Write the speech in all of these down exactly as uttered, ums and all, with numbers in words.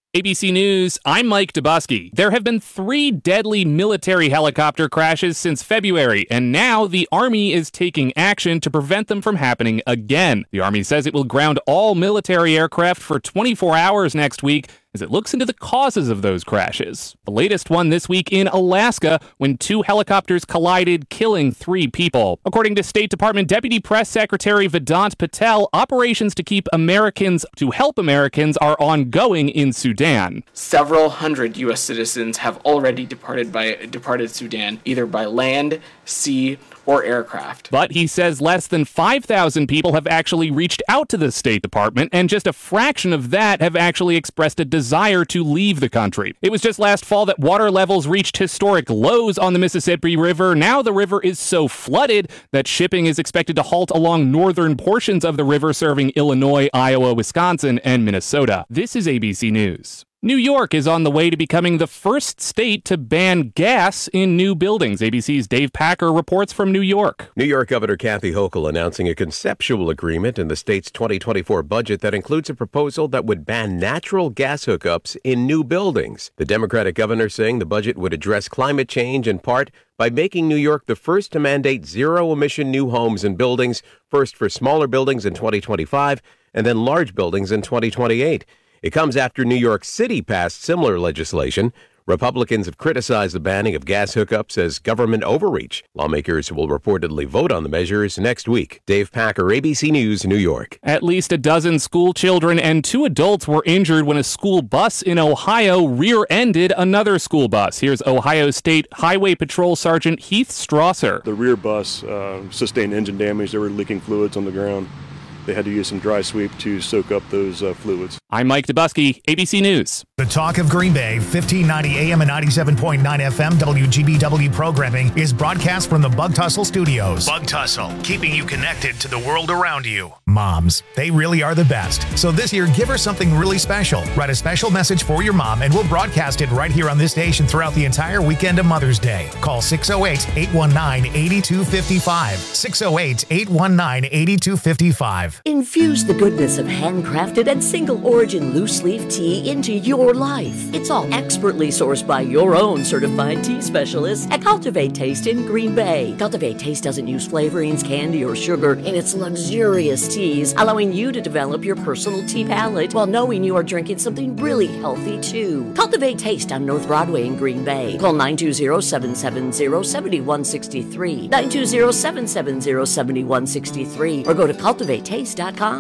A B C News, I'm Mike Dubusky. There have been three deadly military helicopter crashes since February, and now the Army is taking action to prevent them from happening again. The Army says it will ground all military aircraft for twenty-four hours next week as it looks into the causes of those crashes. The latest one this week in Alaska, when two helicopters collided, killing three people. According to State Department Deputy Press Secretary Vedant Patel, operations to keep Americans, to help Americans are ongoing in Sudan. Several hundred U S citizens have already departed by departed Sudan, either by land, sea, or aircraft. But he says less than five thousand people have actually reached out to the State Department, and just a fraction of that have actually expressed a desire to leave the country. It was just last fall that water levels reached historic lows on the Mississippi River. Now the river is so flooded that shipping is expected to halt along northern portions of the river, serving Illinois, Iowa, Wisconsin, and Minnesota. This is A B C News. New York is on the way to becoming the first state to ban gas in new buildings. A B C's Dave Packer reports from New York. New York Governor Kathy Hochul announcing a conceptual agreement in the state's twenty twenty-four budget that includes a proposal that would ban natural gas hookups in new buildings. The Democratic governor saying the budget would address climate change in part by making New York the first to mandate zero-emission new homes and buildings, first for smaller buildings in twenty twenty-five and then large buildings in twenty twenty-eight. It comes after New York City passed similar legislation. Republicans have criticized the banning of gas hookups as government overreach. Lawmakers will reportedly vote on the measures next week. Dave Packer, A B C News, New York. At least a dozen school children and two adults were injured when a school bus in Ohio rear-ended another school bus. Here's Ohio State Highway Patrol Sergeant Heath Strasser. The rear bus uh, sustained engine damage. There were leaking fluids on the ground. They had to use some dry sweep to soak up those uh, fluids. I'm Mike Dubusky, A B C News. The Talk of Green Bay, fifteen ninety A M and ninety-seven point nine F M W G B W programming is broadcast from the Bug Tussle Studios. Bug Tussle, keeping you connected to the world around you. Moms, they really are the best. So this year, give her something really special. Write a special message for your mom, and we'll broadcast it right here on this station throughout the entire weekend of Mother's Day. Call six oh eight, eight one nine, eight two five five. six oh eight, eight one nine, eight two five five. Infuse the goodness of handcrafted and single-origin loose-leaf tea into your life. It's all expertly sourced by your own certified tea specialists at Cultivate Taste in Green Bay. Cultivate Taste doesn't use flavorings, candy, or sugar in its luxurious teas, allowing you to develop your personal tea palate while knowing you are drinking something really healthy, too. Cultivate Taste on North Broadway in Green Bay. Call nine two zero, seven seven zero, seven one six three, nine two zero, seven seven zero, seven one six three, or go to cultivate taste dot com.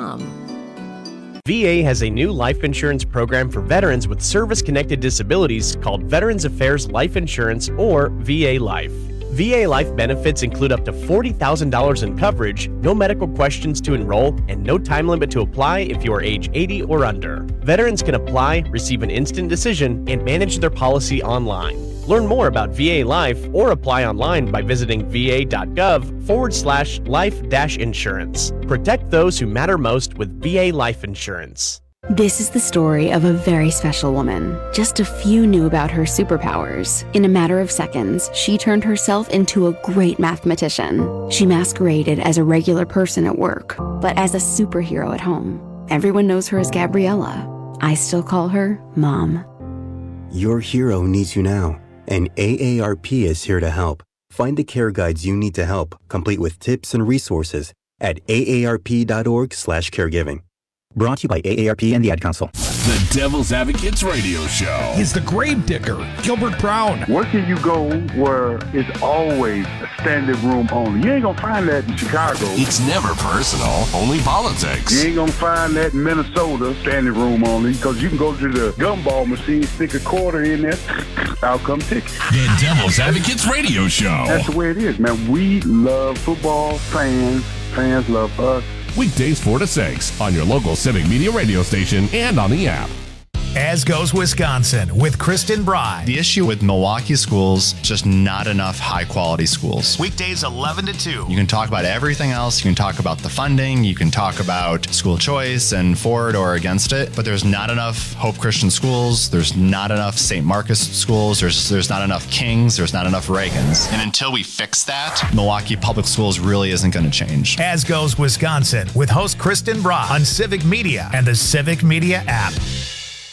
V A has a new life insurance program for veterans with service-connected disabilities called Veterans Affairs Life Insurance, or V A Life. V A Life benefits include up to forty thousand dollars in coverage, no medical questions to enroll, and no time limit to apply if you are age eighty or under. Veterans can apply, receive an instant decision, and manage their policy online. Learn more about V A Life or apply online by visiting va.gov forward slash life dash insurance. Protect those who matter most with V A Life Insurance. This is the story of a very special woman. Just a few knew about her superpowers. In a matter of seconds, she turned herself into a great mathematician. She masqueraded as a regular person at work, but as a superhero at home. Everyone knows her as Gabriella. I still call her Mom. Your hero needs you now, and A A R P is here to help. Find the care guides you need to help, complete with tips and resources at A A R P dot org slash caregiving. Brought to you by A A R P and the Ad Council. The Devil's Advocates Radio Show. He's the Gravedigger, Gilbert Brown. Where can you go where it's always a standing room only? You ain't gonna find that in Chicago. It's never personal, only politics. You ain't gonna find that in Minnesota, standing room only, because you can go to the gumball machine, stick a quarter in there, out come ticket. The Devil's Advocates Radio Show. That's the way it is, man. We love football, fans, fans love us. Weekdays four to six on your local Civic Media radio station and on the app. As Goes Wisconsin with Kristen Bry. The issue with Milwaukee schools, just not enough high-quality schools. Weekdays eleven to two. You can talk about everything else. You can talk about the funding. You can talk about school choice and for it or against it. But there's not enough Hope Christian schools. There's not enough Saint Marcus schools. There's, there's not enough Kings. There's not enough Reagans. And until we fix that, Milwaukee Public Schools really isn't going to change. As Goes Wisconsin with host Kristen Bry on Civic Media and the Civic Media app.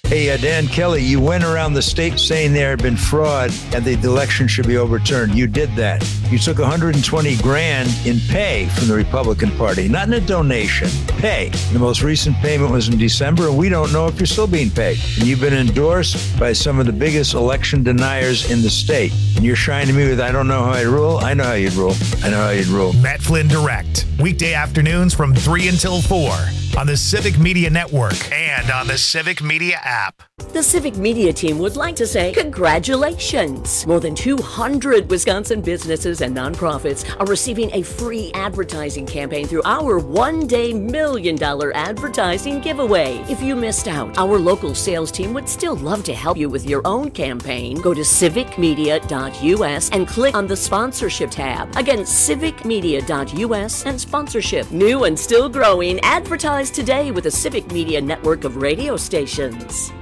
Hey, uh, Dan Kelly, you went around the state saying there had been fraud and the election should be overturned. You did that. You took one hundred twenty grand in pay from the Republican Party, not in a donation, pay. The most recent payment was in December, and we don't know if you're still being paid. And you've been endorsed by some of the biggest election deniers in the state. And you're shining me with, I don't know how I rule. I know how you'd rule. I know how you'd rule. Matt Flynn Direct, weekday afternoons from three until four on the Civic Media Network and on the Civic Media app. The Civic Media team would like to say congratulations. More than two hundred Wisconsin businesses and nonprofits are receiving a free advertising campaign through our one-day million dollar advertising giveaway. If you missed out, our local sales team would still love to help you with your own campaign. Go to civic media dot u s and click on the sponsorship tab. Again, civic media dot u s and sponsorship. New and still growing, advertise today with the Civic Media network of radio stations.